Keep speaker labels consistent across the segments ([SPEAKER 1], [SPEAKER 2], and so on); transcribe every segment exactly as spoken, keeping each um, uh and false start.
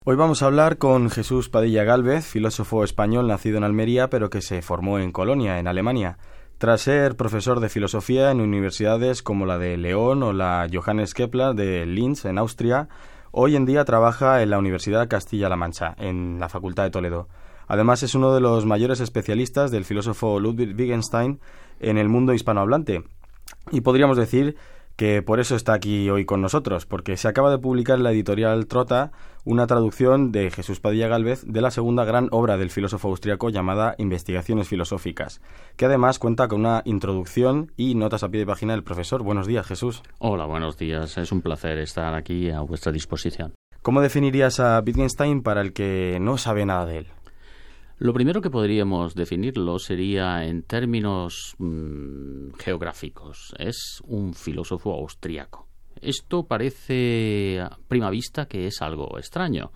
[SPEAKER 1] Hoy vamos a hablar con Jesús Padilla Gálvez, filósofo español nacido en Almería, pero que se formó en Colonia, en Alemania. Tras ser profesor de filosofía en universidades como la de León o la Johannes Kepler de Linz, en Austria, hoy en día trabaja en la Universidad Castilla-La Mancha, en la Facultad de Toledo. Además, es uno de los mayores especialistas del filósofo Ludwig Wittgenstein en el mundo hispanohablante. Y podríamos decir que por eso está aquí hoy con nosotros, porque se acaba de publicar en la editorial Trota una traducción de Jesús Padilla Gálvez de la segunda gran obra del filósofo austriaco llamada Investigaciones filosóficas, que además cuenta con una introducción y notas a pie de página del profesor. Buenos días, Jesús.
[SPEAKER 2] Hola, buenos días. Es un placer estar aquí a vuestra disposición.
[SPEAKER 1] ¿Cómo definirías a Wittgenstein para el que no sabe nada de él?
[SPEAKER 2] Lo primero que podríamos definirlo sería en términos mmm, geográficos. Es un filósofo austriaco. Esto parece a prima vista que es algo extraño,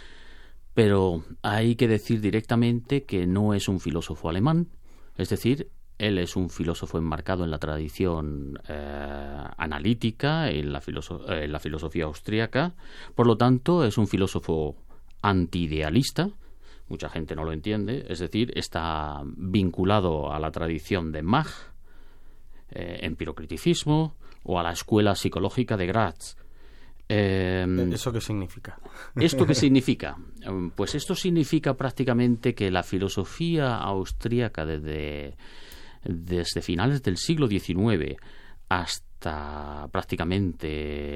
[SPEAKER 2] pero hay que decir directamente que no es un filósofo alemán, es decir, él es un filósofo enmarcado en la tradición eh, analítica, en la, filoso- en la filosofía austríaca, por lo tanto es un filósofo antiidealista. Mucha gente no lo entiende, es decir, está vinculado a la tradición de Mach, eh, empirocriticismo, o a la escuela psicológica de Graz. Eh,
[SPEAKER 1] ¿Eso qué significa?
[SPEAKER 2] ¿Esto qué significa? Pues esto significa prácticamente que la filosofía austríaca desde, desde finales del siglo diecinueve hasta prácticamente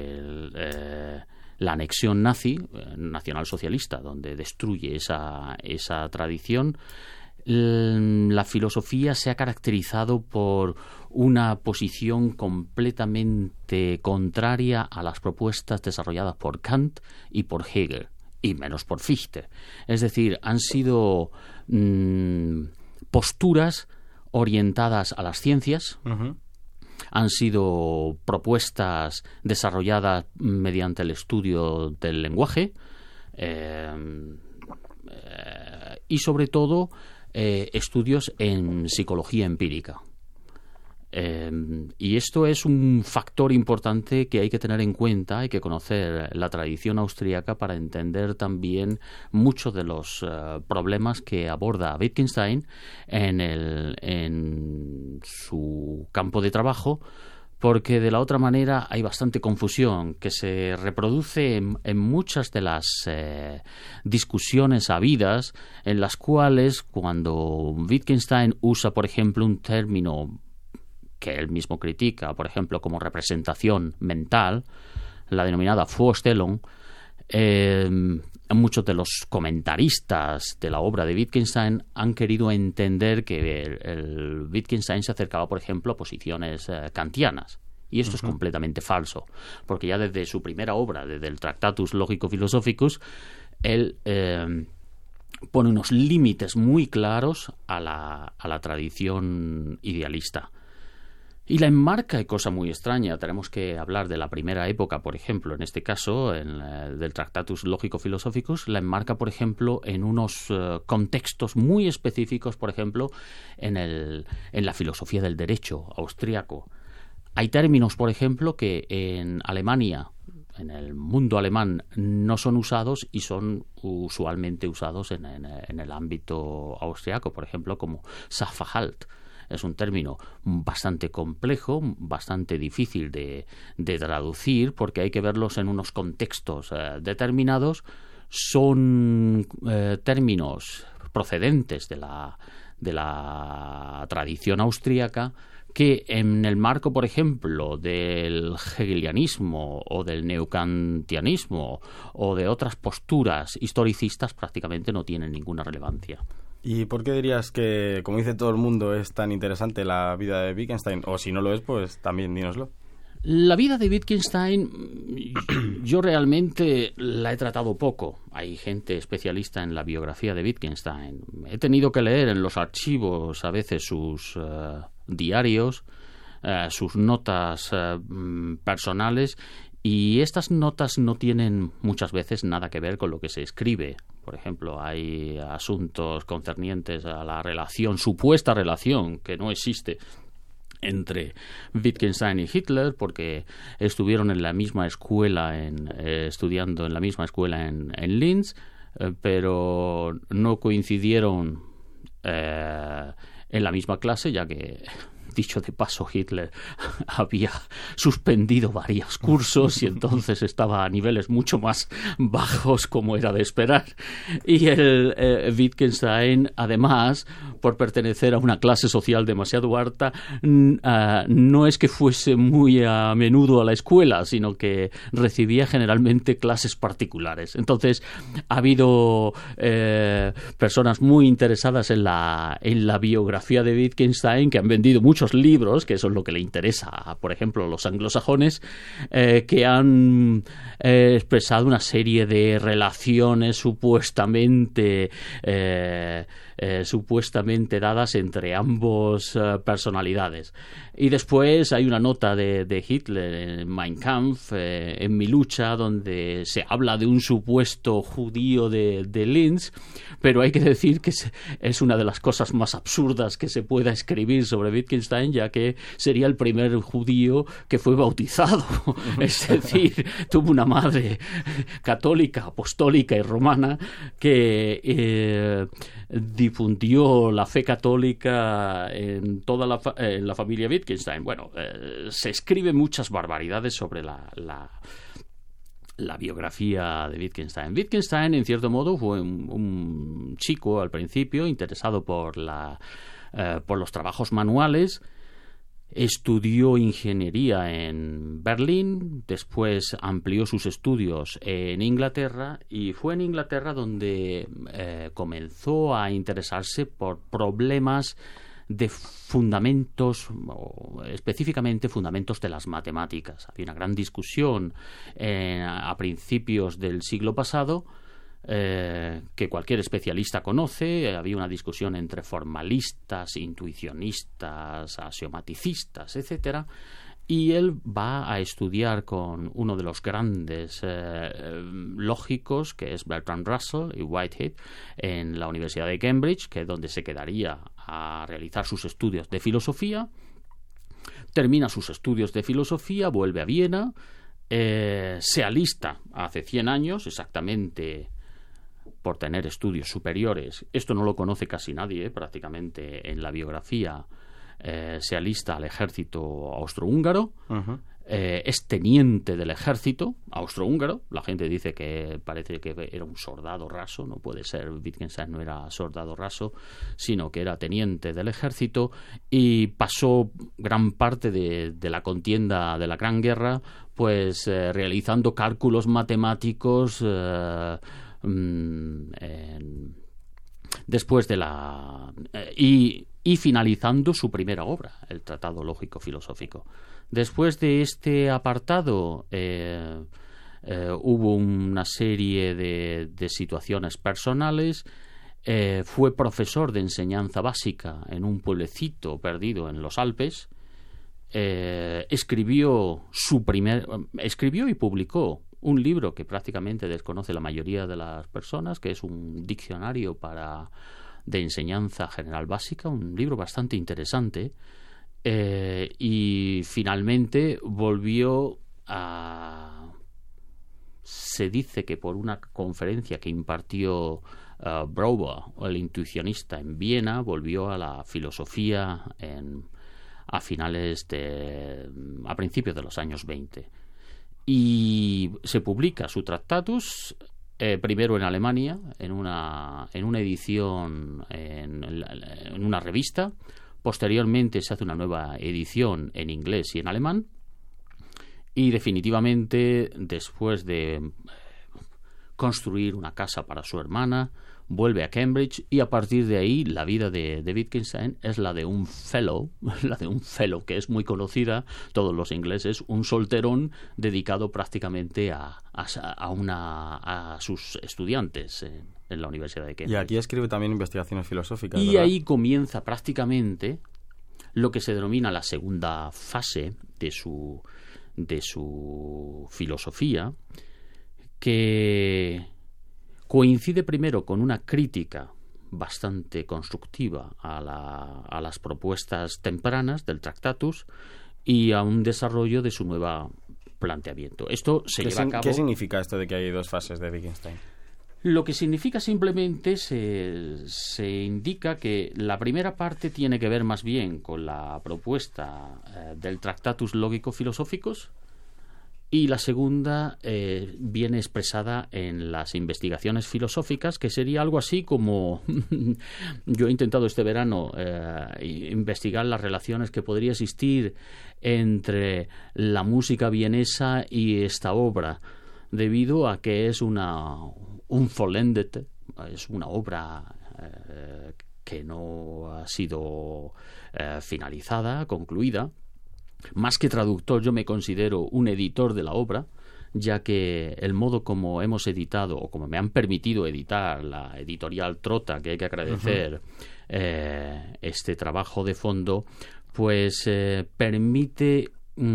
[SPEAKER 2] eh, la anexión nazi, nacionalsocialista, donde destruye esa, esa tradición, la filosofía se ha caracterizado por una posición completamente contraria a las propuestas desarrolladas por Kant y por Hegel, y menos por Fichte. Es decir, han sido mmm, posturas orientadas a las ciencias, uh-huh. Han sido propuestas desarrolladas mediante el estudio del lenguaje eh, eh, y sobre todo eh, estudios en psicología empírica. Eh, y esto es un factor importante que hay que tener en cuenta, hay que conocer la tradición austríaca para entender también muchos de los uh, problemas que aborda Wittgenstein en, el, en su campo de trabajo, porque de la otra manera hay bastante confusión que se reproduce en, en muchas de las eh, discusiones habidas, en las cuales cuando Wittgenstein usa, por ejemplo, un término que él mismo critica, por ejemplo, como representación mental, la denominada Vorstellung, eh, muchos de los comentaristas de la obra de Wittgenstein han querido entender que el, el Wittgenstein se acercaba, por ejemplo, a posiciones eh, kantianas. Y esto uh-huh. es completamente falso, porque ya desde su primera obra, desde el Tractatus Logico-Philosophicus, él eh, pone unos límites muy claros a la, a la tradición idealista. Y la enmarca, y cosa muy extraña, tenemos que hablar de la primera época, por ejemplo, en este caso, en, eh, del Tractatus Logico-Philosophicus, la enmarca, por ejemplo, en unos uh, contextos muy específicos, por ejemplo, en, el, en la filosofía del derecho austríaco. Hay términos, por ejemplo, que en Alemania, en el mundo alemán, no son usados y son usualmente usados en, en, en el ámbito austriaco, por ejemplo, como Sachverhalt. Es un término bastante complejo, bastante difícil de, de traducir, porque hay que verlos en unos contextos eh, determinados. Son eh, términos procedentes de la, de la tradición austríaca que en el marco, por ejemplo, del hegelianismo o del neokantianismo o de otras posturas historicistas prácticamente no tienen ninguna relevancia.
[SPEAKER 1] ¿Y por qué dirías que, como dice todo el mundo, es tan interesante la vida de Wittgenstein? O si no lo es, pues también dínoslo.
[SPEAKER 2] La vida de Wittgenstein yo realmente la he tratado poco. Hay gente especialista en la biografía de Wittgenstein. He tenido que leer en los archivos a veces sus uh, diarios, uh, sus notas uh, personales, y estas notas no tienen muchas veces nada que ver con lo que se escribe. Por ejemplo, hay asuntos concernientes a la relación, supuesta relación, que no existe, entre Wittgenstein y Hitler, porque estuvieron en la misma escuela, en, eh, estudiando en la misma escuela en, en Linz, eh, pero no coincidieron eh, en la misma clase, ya que, dicho de paso, Hitler había suspendido varios cursos y entonces estaba a niveles mucho más bajos, como era de esperar. Y el eh, Wittgenstein, además, por pertenecer a una clase social demasiado alta, uh, no es que fuese muy a menudo a la escuela, sino que recibía generalmente clases particulares. Entonces, ha habido eh, personas muy interesadas en la, en la biografía de Wittgenstein, que han vendido muchos libros, que eso es lo que le interesa, por ejemplo, a los anglosajones, eh, que han eh, expresado una serie de relaciones supuestamente eh, eh, supuestamente dadas entre ambos eh, personalidades. Y después hay una nota de, de Hitler en Mein Kampf, eh, en Mi lucha, donde se habla de un supuesto judío de, de Linz, pero hay que decir que es una de las cosas más absurdas que se pueda escribir sobre Wittgenstein, ya que sería el primer judío que fue bautizado. Es decir, tuvo una madre católica, apostólica y romana que eh, difundió la fe católica en toda la, fa- en la familia Wittgenstein. Bueno, eh, se escriben muchas barbaridades sobre la... la la biografía de Wittgenstein. Wittgenstein, en cierto modo, fue un, un chico al principio interesado por la eh, por los trabajos manuales. Estudió ingeniería en Berlín, después amplió sus estudios en Inglaterra y fue en Inglaterra donde eh, comenzó a interesarse por problemas de fundamentos, o específicamente fundamentos de las matemáticas. Había una gran discusión eh, a principios del siglo pasado, eh, que cualquier especialista conoce. Había una discusión entre formalistas, intuicionistas, axiomaticistas, etcétera. Y él va a estudiar con uno de los grandes eh, lógicos, que es Bertrand Russell y Whitehead, en la Universidad de Cambridge, que es donde se quedaría a realizar sus estudios de filosofía. Termina sus estudios de filosofía, vuelve a Viena, eh, se alista hace cien años, exactamente por tener estudios superiores. Esto no lo conoce casi nadie, eh, prácticamente en la biografía. Eh, se alista al ejército austrohúngaro, uh-huh. eh, es teniente del ejército austrohúngaro. La gente dice que parece que era un soldado raso, no puede ser. Wittgenstein no era soldado raso, sino que era teniente del ejército y pasó gran parte de, de la contienda de la Gran Guerra pues eh, realizando cálculos matemáticos eh, mm, en, después de la... Eh, y y finalizando su primera obra, el Tratado Lógico-Filosófico. Después de este apartado eh, eh, hubo una serie de, de situaciones personales. Eh, fue profesor de enseñanza básica en un pueblecito perdido en los Alpes. Eh, escribió su primer, escribió y publicó un libro que prácticamente desconoce la mayoría de las personas, que es un diccionario para de enseñanza general básica, un libro bastante interesante, eh, y finalmente volvió a... Se dice que por una conferencia que impartió uh, Brouwer, el intuicionista, en Viena, volvió a la filosofía en, a finales de... a principios de los años veinte. Y se publica su Tractatus, Eh, primero en Alemania, en una, en una edición, en, en una revista. Posteriormente se hace una nueva edición en inglés y en alemán. Y definitivamente, después de construir una casa para su hermana, vuelve a Cambridge y a partir de ahí la vida de, de Wittgenstein es la de un fellow, la de un fellow que es muy conocida, todos los ingleses, un solterón dedicado prácticamente a, a, a, una, a sus estudiantes en, en la Universidad de Cambridge.
[SPEAKER 1] Y aquí escribe también investigaciones filosóficas,
[SPEAKER 2] Y
[SPEAKER 1] ¿verdad?
[SPEAKER 2] ahí comienza prácticamente lo que se denomina la segunda fase de su, de su filosofía, que coincide primero con una crítica bastante constructiva a, la, a las propuestas tempranas del Tractatus y a un desarrollo de su nuevo planteamiento. Esto se lleva a cabo...
[SPEAKER 1] ¿Qué significa esto de que hay dos fases de Wittgenstein?
[SPEAKER 2] Lo que significa simplemente se, se indica que la primera parte tiene que ver más bien con la propuesta eh, del Tractatus Lógico-Filosóficos y la segunda eh, viene expresada en las investigaciones filosóficas, que sería algo así como yo he intentado este verano eh, investigar las relaciones que podría existir entre la música vienesa y esta obra, debido a que es una un Vollendete, es una obra eh, que no ha sido eh, finalizada, concluida. Más que traductor, yo me considero un editor de la obra, ya que el modo como hemos editado, o como me han permitido editar la editorial Trota, que hay que agradecer, uh-huh. eh, este trabajo de fondo, pues eh, permite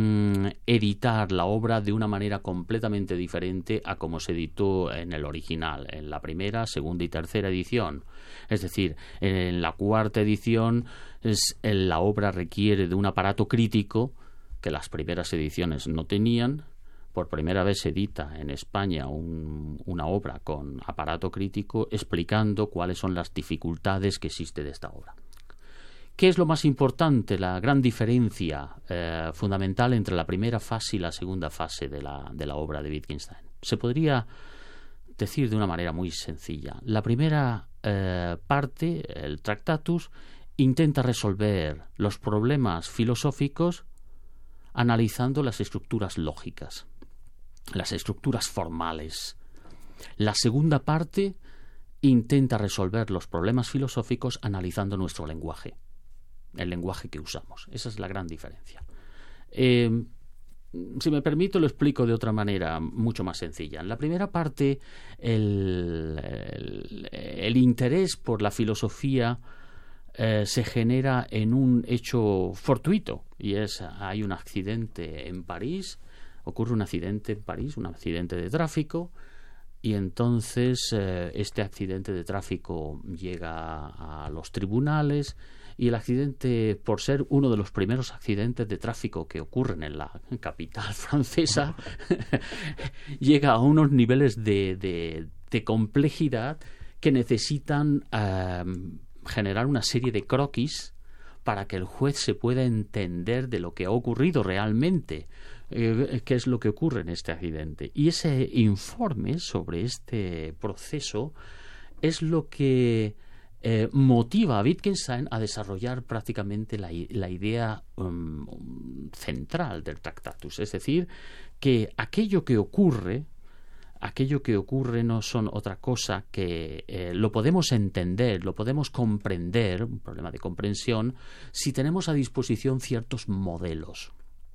[SPEAKER 2] editar la obra de una manera completamente diferente a como se editó en el original, en la primera, segunda y tercera edición. Es decir, en la cuarta edición es, la obra requiere de un aparato crítico que las primeras ediciones no tenían. Por primera vez se edita en España un, una obra con aparato crítico explicando cuáles son las dificultades que existe de esta obra. ¿Qué es lo más importante, la gran diferencia eh, fundamental entre la primera fase y la segunda fase de la, de la obra de Wittgenstein? Se podría decir de una manera muy sencilla. La primera eh, parte, el Tractatus, intenta resolver los problemas filosóficos analizando las estructuras lógicas, las estructuras formales. La segunda parte intenta resolver los problemas filosóficos analizando nuestro lenguaje. El lenguaje que usamos. Esa es la gran diferencia. Eh, si me permito, lo explico de otra manera mucho más sencilla. En la primera parte, el, el, el interés por la filosofía eh, se genera en un hecho fortuito, y es, hay un accidente en París, ocurre un accidente en París, un accidente de tráfico, y entonces eh, este accidente de tráfico llega a los tribunales. Y el accidente, por ser uno de los primeros accidentes de tráfico que ocurren en la capital francesa, llega a unos niveles de, de, de complejidad que necesitan eh, generar una serie de croquis para que el juez se pueda entender de lo que ha ocurrido realmente, eh, qué es lo que ocurre en este accidente. Y ese informe sobre este proceso es lo que Eh, motiva a Wittgenstein a desarrollar prácticamente la, la idea um, central del Tractatus, es decir, que aquello que ocurre, aquello que ocurre no son otra cosa que eh, lo podemos entender, lo podemos comprender, un problema de comprensión, si tenemos a disposición ciertos modelos.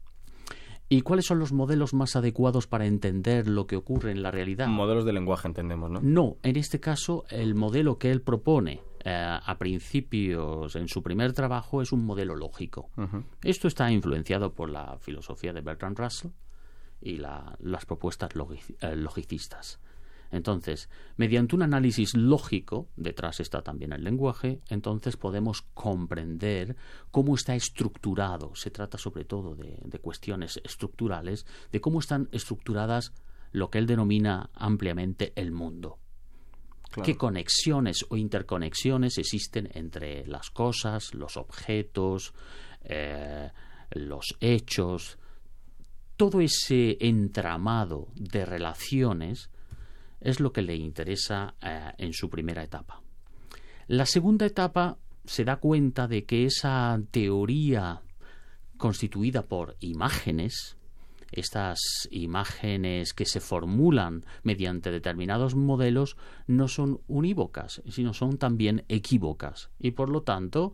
[SPEAKER 2] ¿Y cuáles son los modelos más adecuados para entender lo que ocurre en la realidad?
[SPEAKER 1] Modelos de lenguaje, entendemos, ¿no?
[SPEAKER 2] No, en este caso el modelo que él propone eh, a principios en su primer trabajo es un modelo lógico. Uh-huh. Esto está influenciado por la filosofía de Bertrand Russell y la, las propuestas logic, eh, logicistas. Entonces, mediante un análisis lógico, detrás está también el lenguaje, entonces podemos comprender cómo está estructurado. Se trata sobre todo de, de cuestiones estructurales, de cómo están estructuradas lo que él denomina ampliamente el mundo. Claro. ¿Qué conexiones o interconexiones existen entre las cosas, los objetos, eh, los hechos? Todo ese entramado de relaciones es lo que le interesa eh, en su primera etapa. La segunda etapa se da cuenta de que esa teoría constituida por imágenes, estas imágenes que se formulan mediante determinados modelos, no son unívocas, sino son también equívocas. Y por lo tanto,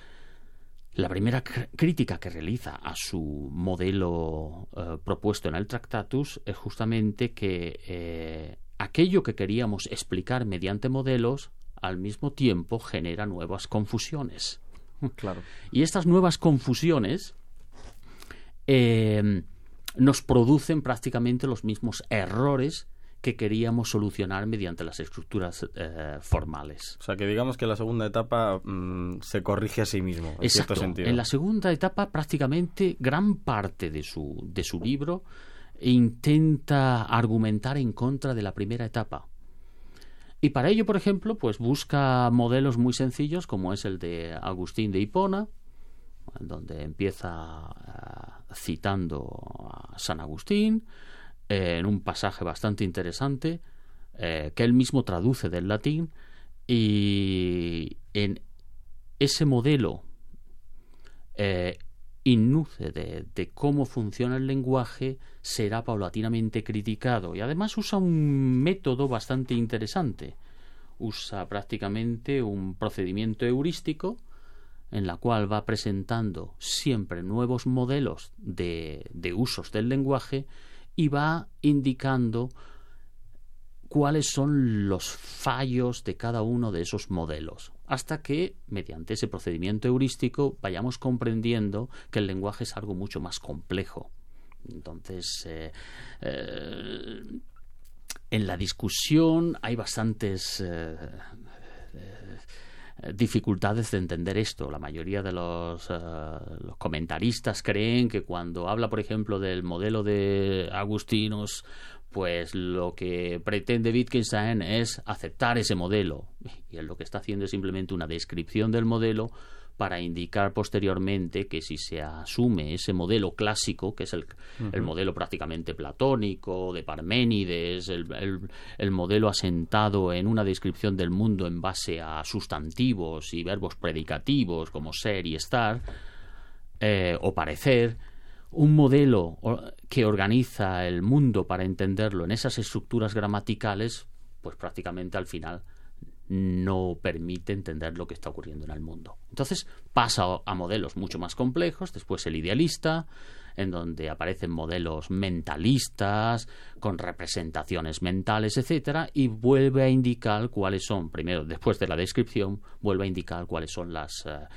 [SPEAKER 2] la primera cr- crítica que realiza a su modelo eh, propuesto en el Tractatus es justamente que eh, aquello que queríamos explicar mediante modelos, al mismo tiempo genera nuevas confusiones.
[SPEAKER 1] Claro.
[SPEAKER 2] Y estas nuevas confusiones eh, nos producen prácticamente los mismos errores que queríamos solucionar mediante las estructuras eh, formales.
[SPEAKER 1] O sea, que digamos que la segunda etapa mmm, se corrige a sí mismo, en
[SPEAKER 2] Exacto.
[SPEAKER 1] cierto sentido.
[SPEAKER 2] En la segunda etapa, prácticamente gran parte de su, de su libro intenta argumentar en contra de la primera etapa. Y para ello, por ejemplo, pues busca modelos muy sencillos, como es el de Agustín de Hipona, donde empieza uh, citando a San Agustín, eh, en un pasaje bastante interesante, eh, que él mismo traduce del latín, y en ese modelo eh, inúce de, de cómo funciona el lenguaje será paulatinamente criticado, y además usa un método bastante interesante. Usa prácticamente un procedimiento heurístico en la cual va presentando siempre nuevos modelos de, de usos del lenguaje y va indicando cuáles son los fallos de cada uno de esos modelos, hasta que, mediante ese procedimiento heurístico, vayamos comprendiendo que el lenguaje es algo mucho más complejo. Entonces, eh, eh, en la discusión hay bastantes eh, eh, dificultades de entender esto. La mayoría de los, eh, los comentaristas creen que cuando habla, por ejemplo, del modelo de Agustinos, pues lo que pretende Wittgenstein es aceptar ese modelo, y él lo que está haciendo es simplemente una descripción del modelo para indicar posteriormente que si se asume ese modelo clásico, que es el, uh-huh. el modelo prácticamente platónico de Parménides, el, el, el modelo asentado en una descripción del mundo en base a sustantivos y verbos predicativos como ser y estar, eh, o parecer, un modelo que organiza el mundo para entenderlo en esas estructuras gramaticales, pues prácticamente al final no permite entender lo que está ocurriendo en el mundo. Entonces pasa a modelos mucho más complejos, después el idealista, en donde aparecen modelos mentalistas, con representaciones mentales, etcétera, y vuelve a indicar cuáles son, primero, después de la descripción, vuelve a indicar cuáles son las, uh,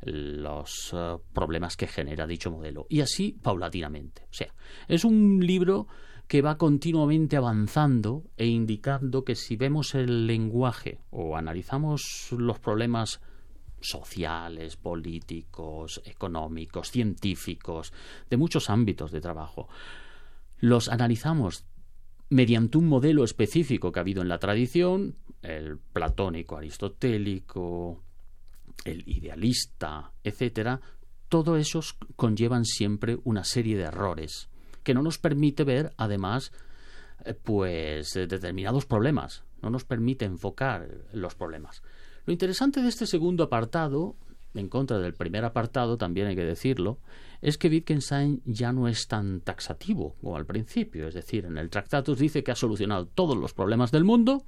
[SPEAKER 2] los uh, problemas que genera dicho modelo. Y así paulatinamente. O sea, es un libro que va continuamente avanzando e indicando que si vemos el lenguaje o analizamos los problemas sociales, políticos, económicos, científicos, de muchos ámbitos de trabajo, los analizamos mediante un modelo específico que ha habido en la tradición, el platónico aristotélico, el idealista, etcétera, todos esos conllevan siempre una serie de errores que no nos permite ver, además, eh, pues determinados problemas, no nos permite enfocar los problemas. Lo interesante de este segundo apartado, en contra del primer apartado, también hay que decirlo, es que Wittgenstein ya no es tan taxativo como al principio. Es decir, en el Tractatus dice que ha solucionado todos los problemas del mundo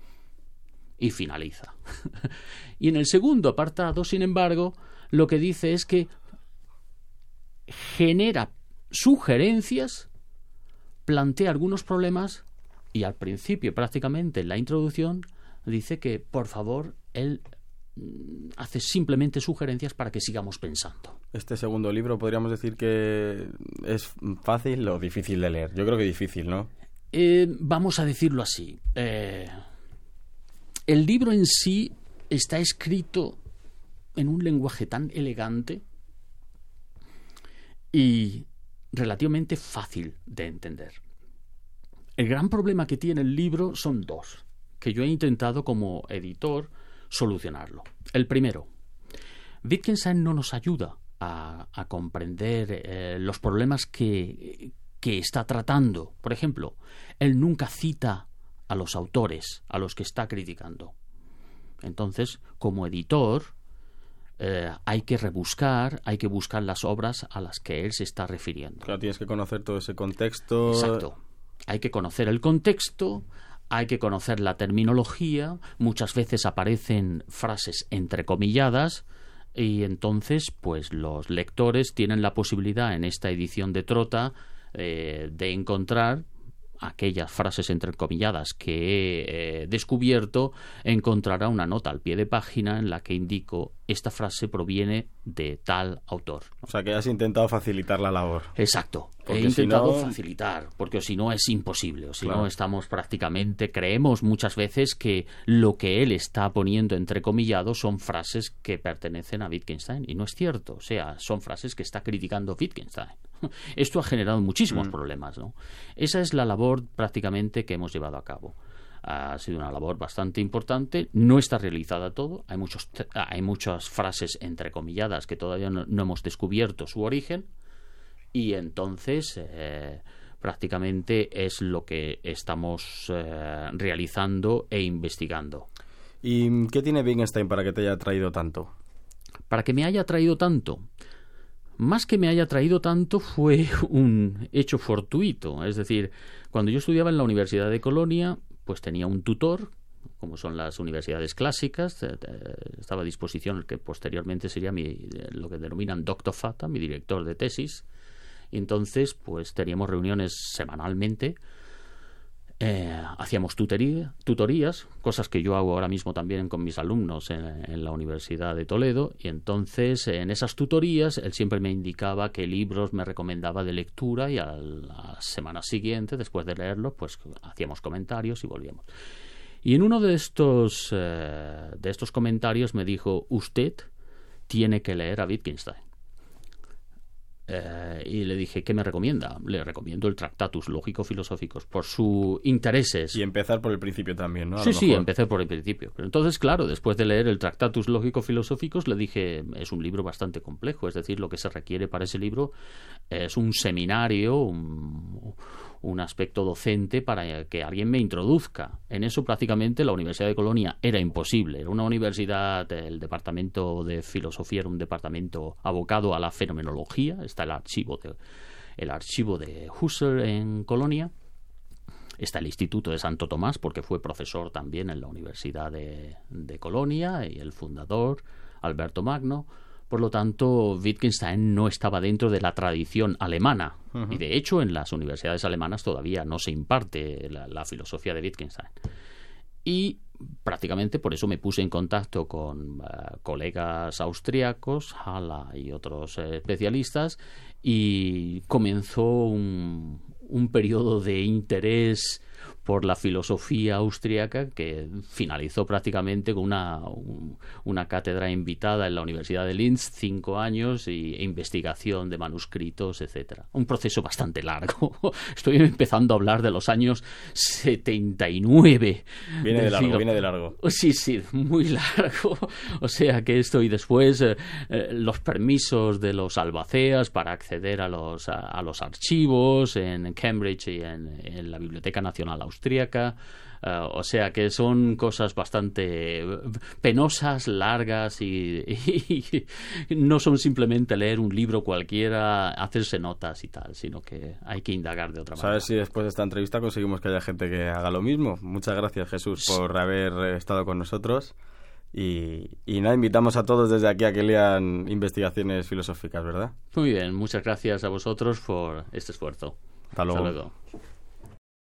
[SPEAKER 2] y finaliza. Y en el segundo apartado, sin embargo, lo que dice es que genera sugerencias, plantea algunos problemas y al principio, prácticamente en la introducción, dice que, por favor, él hace simplemente sugerencias para que sigamos pensando.
[SPEAKER 1] Este segundo libro podríamos decir que es fácil o difícil de leer. Yo creo que difícil, ¿no?
[SPEAKER 2] Eh, vamos a decirlo así. Eh, el libro en sí está escrito en un lenguaje tan elegante y relativamente fácil de entender. El gran problema que tiene el libro son dos, que yo he intentado como editor solucionarlo. El primero, Wittgenstein no nos ayuda a, a comprender eh, los problemas que, que está tratando. Por ejemplo, él nunca cita a los autores a los que está criticando. Entonces, como editor, eh, hay que rebuscar, hay que buscar las obras a las que él se está refiriendo.
[SPEAKER 1] Claro, tienes que conocer todo ese contexto.
[SPEAKER 2] Exacto. Hay que conocer el contexto, hay que conocer la terminología, muchas veces aparecen frases entrecomilladas y entonces pues los lectores tienen la posibilidad en esta edición de Trota eh, de encontrar aquellas frases entrecomilladas que he eh, descubierto, encontrará una nota al pie de página en la que indico esta frase proviene de tal autor, ¿no?
[SPEAKER 1] O sea, que has intentado facilitar la labor.
[SPEAKER 2] Exacto.
[SPEAKER 1] Porque
[SPEAKER 2] He intentado
[SPEAKER 1] si no...
[SPEAKER 2] facilitar, porque si no es imposible, o si
[SPEAKER 1] Claro.
[SPEAKER 2] no estamos prácticamente, creemos muchas veces que lo que él está poniendo entrecomillado son frases que pertenecen a Wittgenstein, y no es cierto, o sea, son frases que está criticando Wittgenstein. Esto ha generado muchísimos mm. problemas, ¿no? Esa es la labor prácticamente que hemos llevado a cabo. Ha sido una labor bastante importante, no está realizada todo, hay muchos hay muchas frases entrecomilladas que todavía no, no hemos descubierto su origen, y entonces eh, prácticamente es lo que estamos eh, realizando e investigando.
[SPEAKER 1] ¿Y qué tiene Wittgenstein para que te haya traído tanto?
[SPEAKER 2] Para que me haya traído tanto, más que me haya traído tanto fue un hecho fortuito. Es decir, cuando yo estudiaba en la Universidad de Colonia, pues tenía un tutor, como son las universidades clásicas, estaba a disposición el que posteriormente sería mi, lo que denominan doctor fata, mi director de tesis. Y entonces, pues teníamos reuniones semanalmente, eh, hacíamos tutoría, tutorías, cosas que yo hago ahora mismo también con mis alumnos en, en la Universidad de Toledo, y entonces en esas tutorías él siempre me indicaba qué libros me recomendaba de lectura, y a la semana siguiente, después de leerlos, pues hacíamos comentarios y volvíamos. Y en uno de estos, eh, de estos comentarios me dijo: usted tiene que leer a Wittgenstein. Eh, y le dije: ¿qué me recomienda? Le recomiendo el Tractatus Lógico-Filosóficos por sus intereses.
[SPEAKER 1] Y empezar por el principio también, ¿no? A
[SPEAKER 2] sí,
[SPEAKER 1] lo
[SPEAKER 2] sí,
[SPEAKER 1] mejor.
[SPEAKER 2] empecé por el principio. Pero entonces, claro, después de leer el Tractatus Lógico-Filosóficos, le dije: es un libro bastante complejo, es decir, lo que se requiere para ese libro es un seminario, un, un aspecto docente para que alguien me introduzca. En eso prácticamente la Universidad de Colonia era imposible. Era una universidad, el departamento de filosofía era un departamento abocado a la fenomenología. Está el archivo de, el archivo de Husserl en Colonia. Está el Instituto de Santo Tomás, porque fue profesor también en la Universidad de, de Colonia, y el fundador, Alberto Magno. Por lo tanto, Wittgenstein no estaba dentro de la tradición alemana. Uh-huh. Y de hecho, en las universidades alemanas todavía no se imparte la, la filosofía de Wittgenstein. Y prácticamente por eso me puse en contacto con uh, colegas austriacos, Haller y otros eh, especialistas, y comenzó un, un periodo de interés por la filosofía austríaca que finalizó prácticamente con una, un, una cátedra invitada en la Universidad de Linz, cinco años, y e investigación de manuscritos, etcétera. Un proceso bastante largo. Estoy empezando a hablar de los años setenta y nueve.
[SPEAKER 1] Viene de largo, decir, viene de largo.
[SPEAKER 2] Sí, sí, muy largo. O sea que esto, y después eh, eh, los permisos de los albaceas para acceder a los, a, a los archivos en Cambridge y en, en la Biblioteca Nacional Austríaca. Uh, o sea que son cosas bastante penosas, largas, y, y, y no son simplemente leer un libro cualquiera, hacerse notas y tal, sino que hay que indagar de otra manera.
[SPEAKER 1] ¿Sabes si después de esta entrevista conseguimos que haya gente que haga lo mismo? Muchas gracias, Jesús, por haber estado con nosotros. Y, y nada, invitamos a todos desde aquí a que lean investigaciones filosóficas, ¿verdad?
[SPEAKER 2] Muy bien, muchas gracias a vosotros por este esfuerzo.
[SPEAKER 1] Hasta luego.
[SPEAKER 2] Hasta luego.